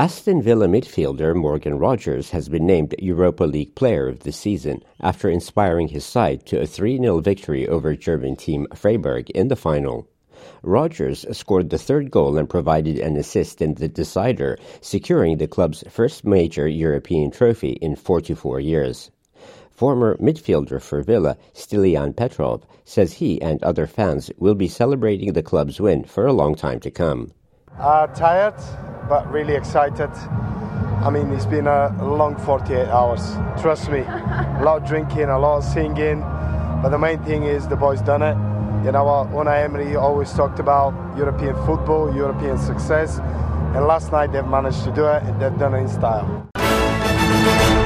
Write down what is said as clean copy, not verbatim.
Aston Villa midfielder Morgan Rogers has been named Europa League Player of the Season after inspiring his side to a 3-0 victory over German team Freiburg in the final. Rogers scored the third goal and provided an assist in the decider, securing the club's first major European trophy in 44 years. Former midfielder for Villa, Stilian Petrov, says he and other fans will be celebrating the club's win for a long time to come. Tired, but really excited. I mean, it's been a long 48 hours. Trust me, a lot of drinking, a lot of singing, but the main thing is the boys done it. You know what, Unai Emery always talked about European football, European success, and last night they've managed to do it, and they've done it in style.